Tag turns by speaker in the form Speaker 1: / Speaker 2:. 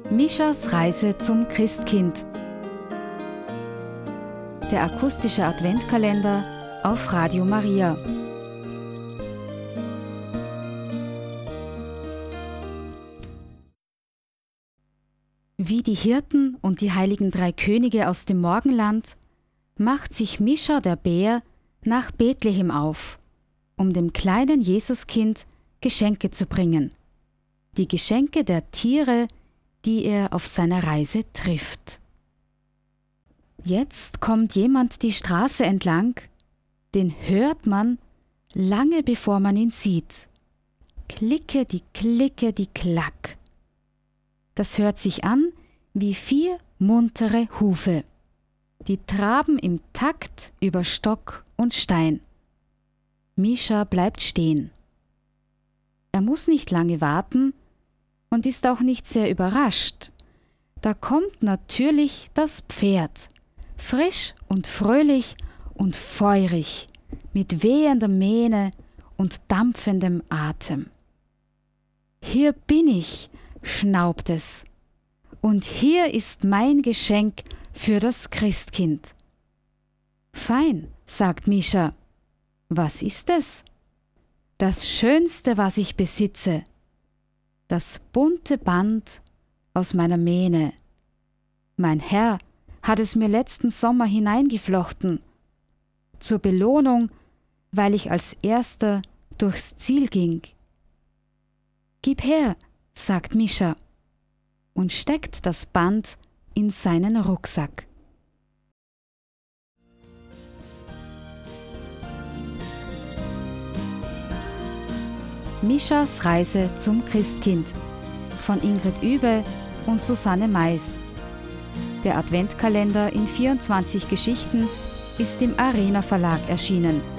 Speaker 1: Mischas Reise zum Christkind. Der akustische Adventkalender auf Radio Maria. Wie die Hirten und die heiligen drei Könige aus dem Morgenland macht sich Mischa der Bär nach Bethlehem auf, um dem kleinen Jesuskind Geschenke zu bringen. Die Geschenke der Tiere, die er auf seiner Reise trifft. Jetzt kommt jemand die Straße entlang, den hört man lange bevor man ihn sieht. Klicke, die Klack. Das hört sich an wie 4 muntere Hufe. Die traben im Takt über Stock und Stein. Mischa bleibt stehen. Er muss nicht lange warten und ist auch nicht sehr überrascht. Da kommt natürlich das Pferd, frisch und fröhlich und feurig, mit wehender Mähne und dampfendem Atem. »Hier bin ich«, schnaubt es, »und hier ist mein Geschenk für das Christkind.« »Fein«, sagt Mischa. »Was ist es?« »Das Schönste, was ich besitze. Das bunte Band aus meiner Mähne. Mein Herr hat es mir letzten Sommer hineingeflochten. Zur Belohnung, weil ich als Erster durchs Ziel ging.« »Gib her«, sagt Mischa und steckt das Band in seinen Rucksack. Mischas Reise zum Christkind von Ingrid Übe und Susanne Mais. Der Adventkalender in 24 Geschichten ist im Arena Verlag erschienen.